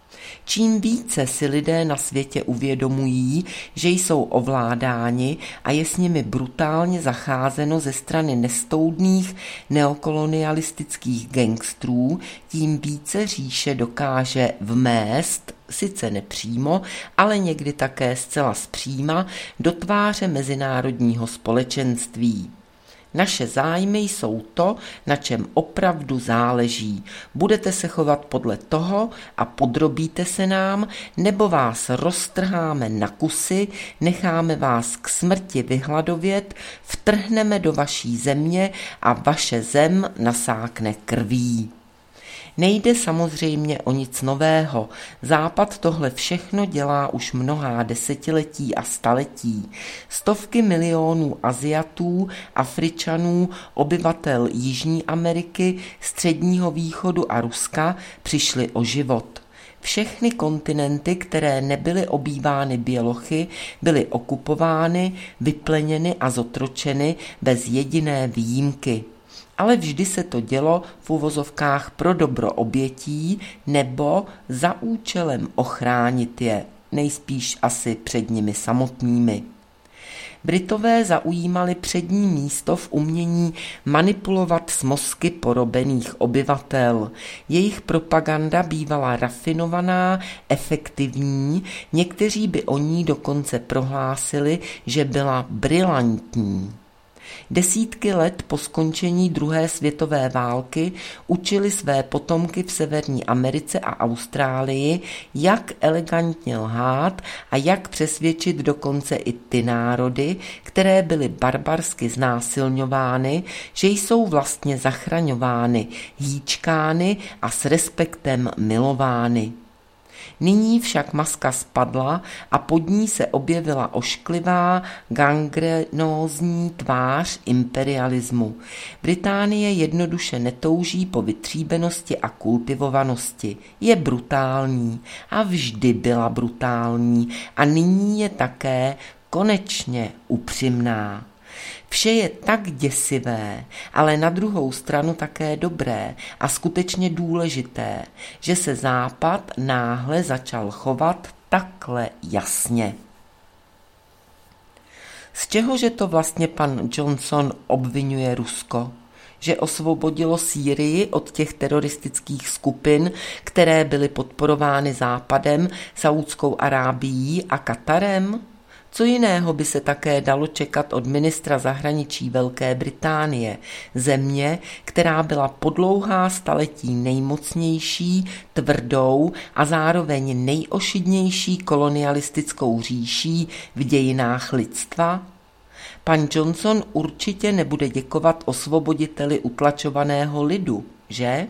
Čím více si lidé na světě uvědomují, že jsou ovládáni a je s nimi brutálně zacházeno ze strany nestoudných neokolonialistických gangstrů, tím více říše dokáže vmést, sice nepřímo, ale někdy také zcela zpříma, do tváře mezinárodního společenství. Naše zájmy jsou to, na čem opravdu záleží. Budete se chovat podle toho a podrobíte se nám, nebo vás roztrháme na kusy, necháme vás k smrti vyhladovět, vtrhneme do vaší země a vaše zem nasákne krví. Nejde samozřejmě o nic nového. Západ tohle všechno dělá už mnohá desetiletí a staletí. Stovky milionů Asiatů, Afričanů, obyvatel Jižní Ameriky, Středního východu a Ruska přišli o život. Všechny kontinenty, které nebyly obývány bělochy, byly okupovány, vypleněny a zotročeny bez jediné výjimky. Ale vždy se to dělo v uvozovkách pro dobro obětí nebo za účelem ochránit je, nejspíš asi před nimi samotnými. Britové zaujímali přední místo v umění manipulovat s mozky porobených obyvatel. Jejich propaganda bývala rafinovaná, efektivní, někteří by o ní dokonce prohlásili, že byla brilantní. Desítky let po skončení druhé světové války učili své potomky v Severní Americe a Austrálii, jak elegantně lhát a jak přesvědčit dokonce i ty národy, které byly barbarsky znásilňovány, že jsou vlastně zachraňovány, hýčkány a s respektem milovány. Nyní však maska spadla a pod ní se objevila ošklivá, gangrenózní tvář imperialismu. Británie jednoduše netouží po vytříbenosti a kultivovanosti. Je brutální a vždy byla brutální a nyní je také konečně upřímná. Vše je tak děsivé, ale na druhou stranu také dobré a skutečně důležité, že se Západ náhle začal chovat takhle jasně. Z čehože to vlastně pan Johnson obvinuje Rusko? Že osvobodilo Sýrii od těch teroristických skupin, které byly podporovány Západem, Saúdskou Arábií a Katarem? Co jiného by se také dalo čekat od ministra zahraničí Velké Británie, země, která byla po dlouhá staletí nejmocnější, tvrdou a zároveň nejošidnější kolonialistickou říší v dějinách lidstva? Pan Johnson určitě nebude děkovat osvoboditeli utlačovaného lidu, že?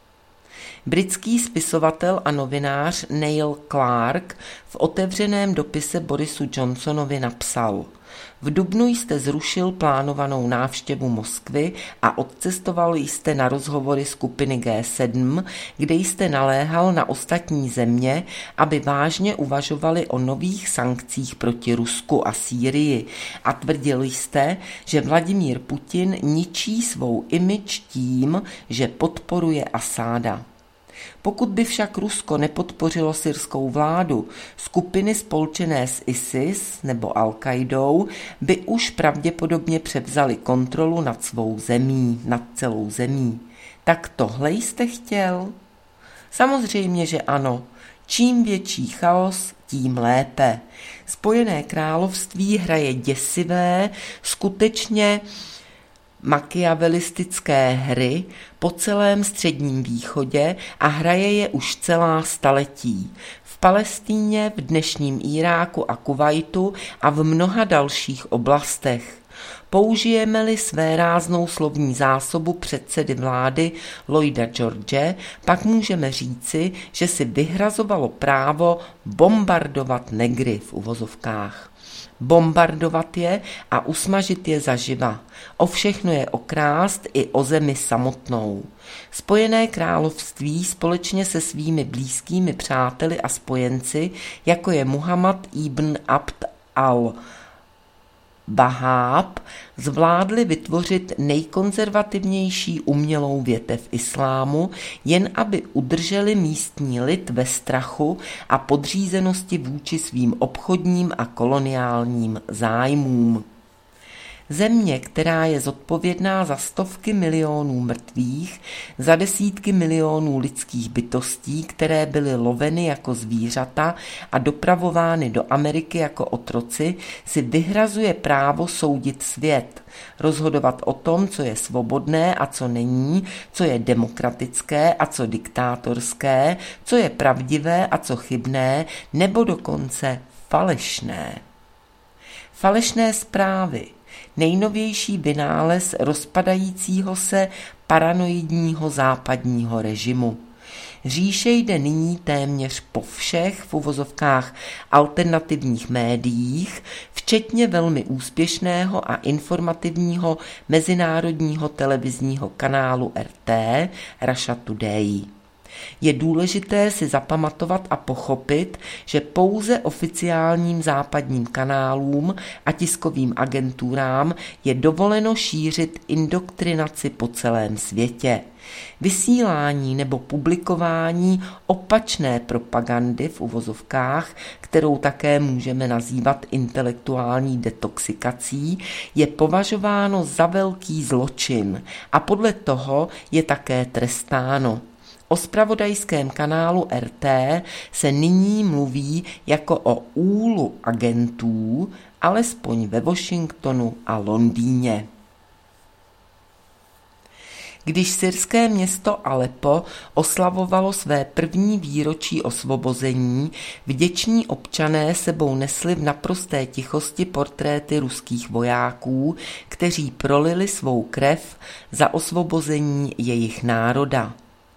Britský spisovatel a novinář Neil Clark v otevřeném dopise Borisu Johnsonovi napsal: V dubnu jste zrušil plánovanou návštěvu Moskvy a odcestoval jste na rozhovory skupiny G7, kde jste naléhal na ostatní země, aby vážně uvažovali o nových sankcích proti Rusku a Sýrii a tvrdil jste, že Vladimír Putin ničí svou image tím, že podporuje Asáda. Pokud by však Rusko nepodpořilo syrskou vládu, skupiny spolčené s ISIS nebo Al-Qaidou by už pravděpodobně převzaly kontrolu nad svou zemí, nad celou zemí. Tak tohle jste chtěl? Samozřejmě, že ano. Čím větší chaos, tím lépe. Spojené království hraje děsivé, skutečně machiavelistické hry po celém Středním východě a hraje je už celá staletí. V Palestíně, v dnešním Iráku a Kuvajtu a v mnoha dalších oblastech. Použijeme-li své ráznou slovní zásobu předsedy vlády Lloyda George, pak můžeme říci, že si vyhrazovalo právo bombardovat negry v uvozovkách. Bombardovat je a usmažit je zaživa. O všechno je okrást i o zemi samotnou. Spojené království společně se svými blízkými přáteli a spojenci, jako je Muhammad ibn Abd al Vaháb zvládli vytvořit nejkonzervativnější umělou větev islámu, jen aby udrželi místní lid ve strachu a podřízenosti vůči svým obchodním a koloniálním zájmům. Země, která je zodpovědná za stovky milionů mrtvých, za desítky milionů lidských bytostí, které byly loveny jako zvířata a dopravovány do Ameriky jako otroci, si vyhrazuje právo soudit svět, rozhodovat o tom, co je svobodné a co není, co je demokratické a co diktátorské, co je pravdivé a co chybné, nebo dokonce falešné. Falešné zprávy, nejnovější vynález rozpadajícího se paranoidního západního režimu. Říše jde nyní téměř po všech v uvozovkách alternativních médiích, včetně velmi úspěšného a informativního mezinárodního televizního kanálu RT Russia Today. Je důležité si zapamatovat a pochopit, že pouze oficiálním západním kanálům a tiskovým agenturám je dovoleno šířit indoktrinaci po celém světě. Vysílání nebo publikování opačné propagandy v uvozovkách, kterou také můžeme nazývat intelektuální detoxikací, je považováno za velký zločin a podle toho je také trestáno. O zpravodajském kanálu RT se nyní mluví jako o úlu agentů, alespoň ve Washingtonu a Londýně. Když syrské město Aleppo oslavovalo své první výročí osvobození, vděční občané sebou nesli v naprosté tichosti portréty ruských vojáků, kteří prolili svou krev za osvobození jejich národa.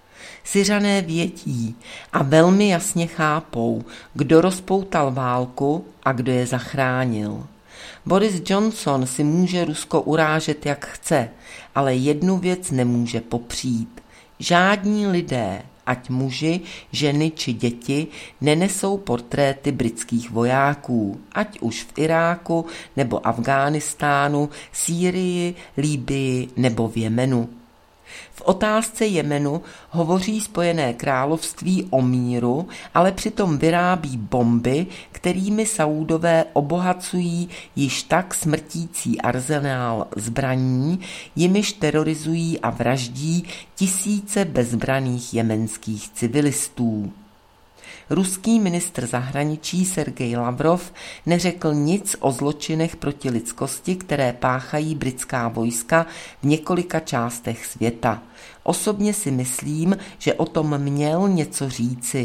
Syřané vědí a velmi jasně chápou, kdo rozpoutal válku a kdo je zachránil. Boris Johnson si může Rusko urážet jak chce, ale jednu věc nemůže popřít. Žádní lidé, ať muži, ženy či děti, nenesou portréty britských vojáků, ať už v Iráku nebo Afghánistánu, Sýrii, Libyi nebo v Jemenu. V otázce Jemenu hovoří Spojené království o míru, ale přitom vyrábí bomby, kterými Saúdové obohacují již tak smrtící arzenál zbraní, jimiž terorizují a vraždí tisíce bezbranných jemenských civilistů. Ruský ministr zahraničí Sergej Lavrov neřekl nic o zločinech proti lidskosti, které páchají britská vojska v několika částech světa. Osobně si myslím, že o tom měl něco říci,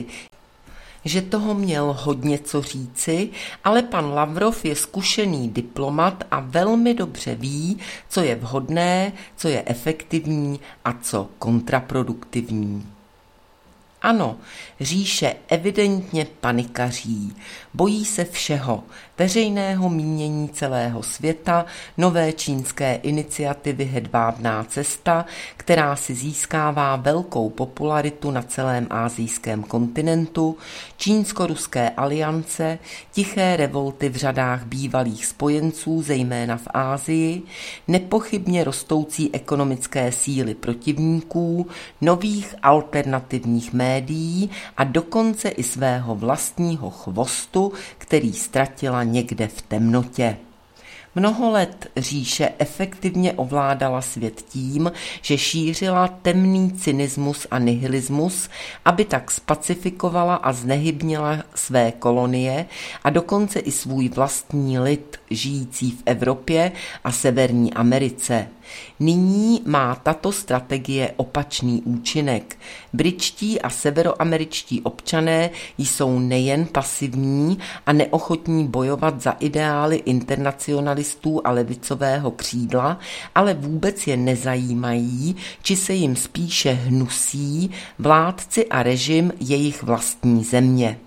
že toho měl hodně co říci, ale pan Lavrov je zkušený diplomat a velmi dobře ví, co je vhodné, co je efektivní a co kontraproduktivní. Ano, říše evidentně panikaří, bojí se všeho, veřejného mínění celého světa, nové čínské iniciativy Hedvábná cesta, která si získává velkou popularitu na celém asijském kontinentu, čínsko-ruské aliance, tiché revolty v řadách bývalých spojenců, zejména v Asii, nepochybně rostoucí ekonomické síly protivníků, nových alternativních médií a dokonce i svého vlastního chvostu, který ztratila někde v temnotě. Mnoho let říše efektivně ovládala svět tím, že šířila temný cynismus a nihilismus, aby tak spacifikovala a znehybnila své kolonie a dokonce i svůj vlastní lid žijící v Evropě a Severní Americe. Nyní má tato strategie opačný účinek. Britští a severoameričtí občané jsou nejen pasivní a neochotní bojovat za ideály internacionalistů a levicového křídla, ale vůbec je nezajímají, či se jim spíše hnusí vládci a režim jejich vlastní země.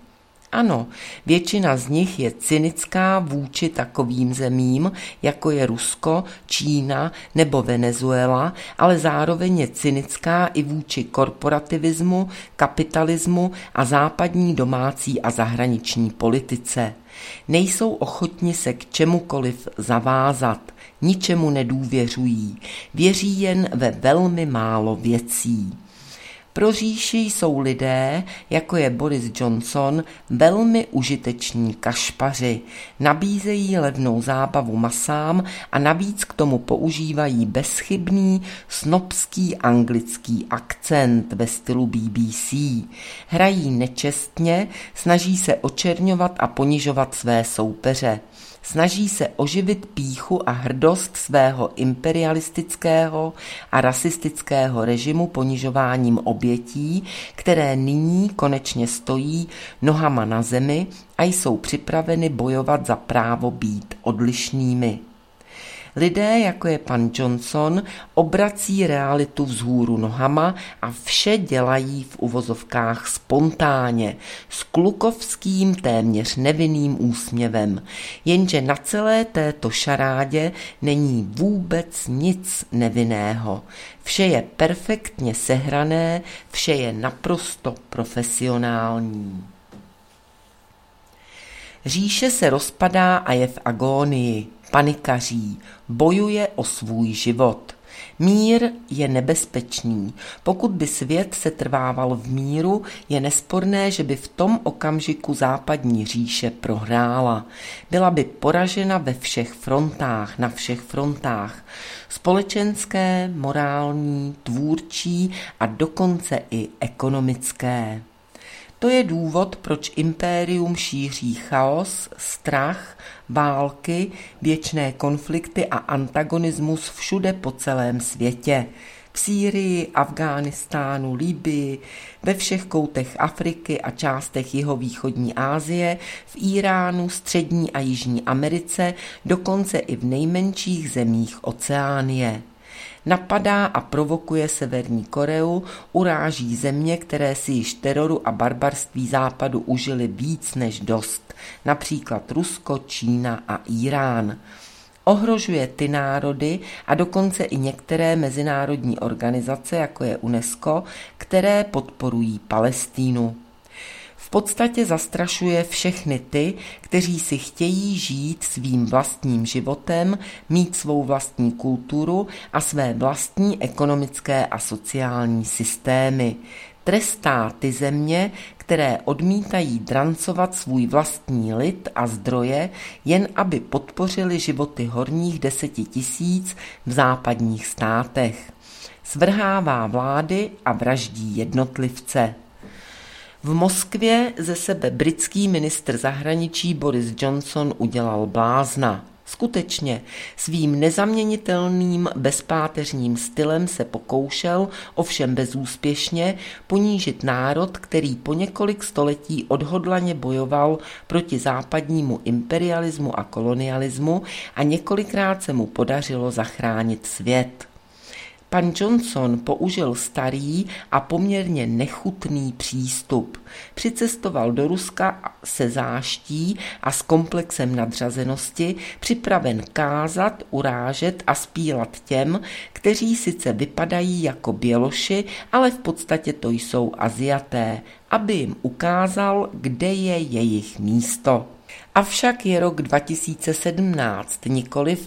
Ano, většina z nich je cynická vůči takovým zemím, jako je Rusko, Čína nebo Venezuela, ale zároveň je cynická i vůči korporativismu, kapitalismu a západní domácí a zahraniční politice. Nejsou ochotni se k čemukoliv zavázat, ničemu nedůvěřují, věří jen ve velmi málo věcí. Pro říši jsou lidé, jako je Boris Johnson, velmi užiteční kašpaři. Nabízejí levnou zábavu masám a navíc k tomu používají bezchybný snobský anglický akcent ve stylu BBC. Hrají nečestně, snaží se očerňovat a ponižovat své soupeře. Snaží se oživit pýchu a hrdost svého imperialistického a rasistického režimu ponižováním obětí, které nyní konečně stojí nohama na zemi a jsou připraveny bojovat za právo být odlišnými. Lidé, jako je pan Johnson, obrací realitu vzhůru nohama a vše dělají v uvozovkách spontánně, s klukovským téměř nevinným úsměvem, jenže na celé této šarádě není vůbec nic nevinného. Vše je perfektně sehrané, vše je naprosto profesionální. Říše se rozpadá a je v agónii, panikaří, bojuje o svůj život. Mír je nebezpečný. Pokud by svět se trvával v míru, je nesporné, že by v tom okamžiku západní říše prohrála. Byla by poražena ve všech frontách, na všech frontách. Společenské, morální, tvůrčí a dokonce i ekonomické. To je důvod, proč impérium šíří chaos, strach, války, věčné konflikty a antagonismus všude po celém světě. V Sýrii, Afghánistánu, Libyi, ve všech koutech Afriky a částech jihovýchodní Asie, v Íránu, Střední a Jižní Americe, dokonce i v nejmenších zemích Oceánie. Napadá a provokuje Severní Koreu, uráží země, které si již teroru a barbarství západu užily víc než dost, například Rusko, Čína a Írán. Ohrožuje ty národy a dokonce i některé mezinárodní organizace, jako je UNESCO, které podporují Palestínu. V podstatě zastrašuje všechny ty, kteří si chtějí žít svým vlastním životem, mít svou vlastní kulturu a své vlastní ekonomické a sociální systémy. Trestá ty země, které odmítají drancovat svůj vlastní lid a zdroje, jen aby podpořili životy horních 10 000 v západních státech. Svrhává vlády a vraždí jednotlivce. V Moskvě ze sebe britský ministr zahraničí Boris Johnson udělal blázna. Skutečně, svým nezaměnitelným bezpáteřním stylem se pokoušel, ovšem bezúspěšně, ponížit národ, který po několik století odhodlaně bojoval proti západnímu imperialismu a kolonialismu a několikrát se mu podařilo zachránit svět. Pan Johnson použil starý a poměrně nechutný přístup. Přicestoval do Ruska se záští a s komplexem nadřazenosti, připraven kázat, urážet a spílat těm, kteří sice vypadají jako běloši, ale v podstatě to jsou Aziaté, aby jim ukázal, kde je jejich místo. Avšak je rok 2017, nikoliv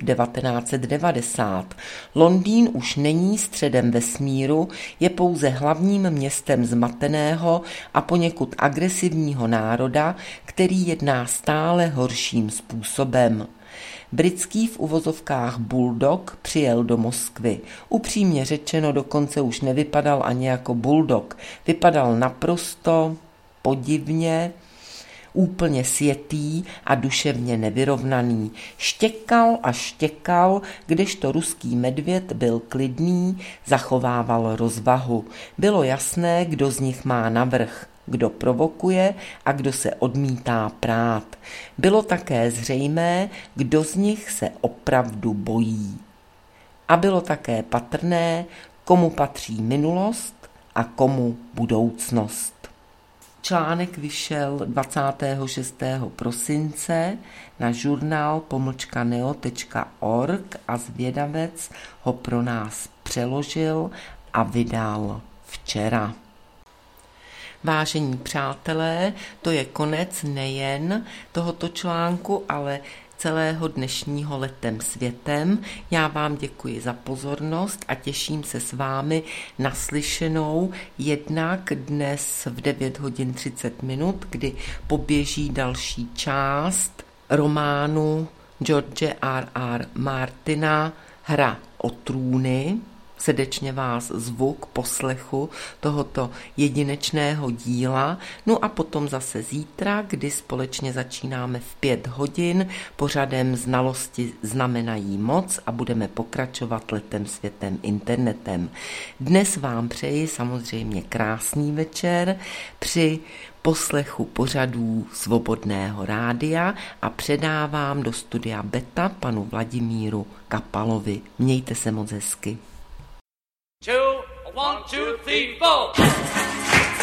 1990. Londýn už není středem vesmíru, je pouze hlavním městem zmateného a poněkud agresivního národa, který jedná stále horším způsobem. Britský v uvozovkách bulldog přijel do Moskvy. Upřímně řečeno dokonce už nevypadal ani jako bulldog. Vypadal naprosto podivně, úplně sjetý a duševně nevyrovnaný. Štěkal a štěkal, kdežto ruský medvěd byl klidný, zachovával rozvahu. Bylo jasné, kdo z nich má navrch, kdo provokuje a kdo se odmítá prát. Bylo také zřejmé, kdo z nich se opravdu bojí. A bylo také patrné, komu patří minulost a komu budoucnost. Článek vyšel 26. prosince na žurnál-neo.org a Zvědavec ho pro nás přeložil a vydal včera. Vážení přátelé, to je konec nejen tohoto článku, ale celého dnešního Letem světem. Já vám děkuji za pozornost a těším se s vámi na slyšenou jednak dnes v 9 hodin 30 minut, kdy poběží další část románu George R.R. Martina Hra o trůny. Srdečně vás zvu k poslechu tohoto jedinečného díla. No a potom zase zítra, kdy společně začínáme v 5 hodin pořadem Znalosti znamenají moc a budeme pokračovat letem světem internetem. Dnes vám přeji samozřejmě krásný večer při poslechu pořadů Svobodného rádia a předávám do studia Beta panu Vladimíru Kapalovi. Mějte se moc hezky. 2, 1, 2, 3, 4.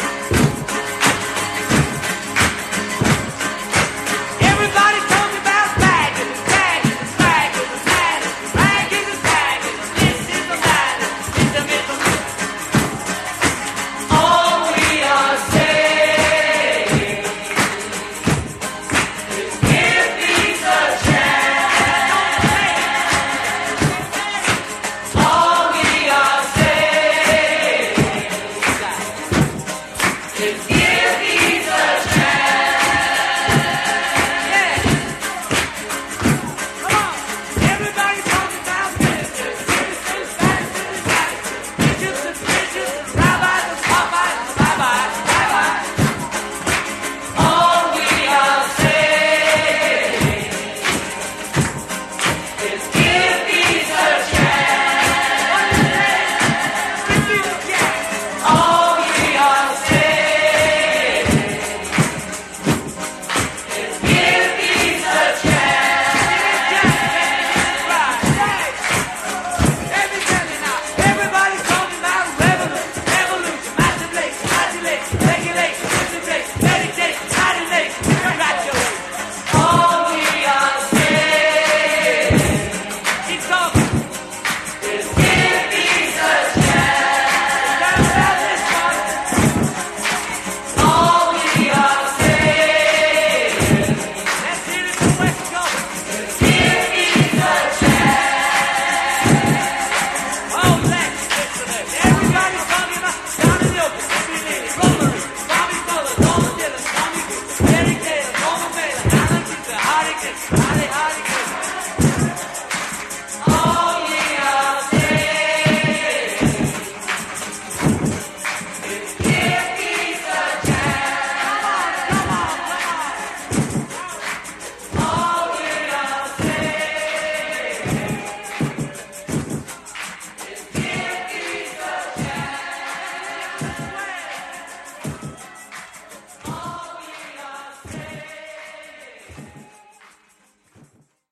Everybody talking about rag is a rag is a rag is a rag is a rag is a rag is a this is a that is a middle. All we are saying is give these a chance. All we are Hare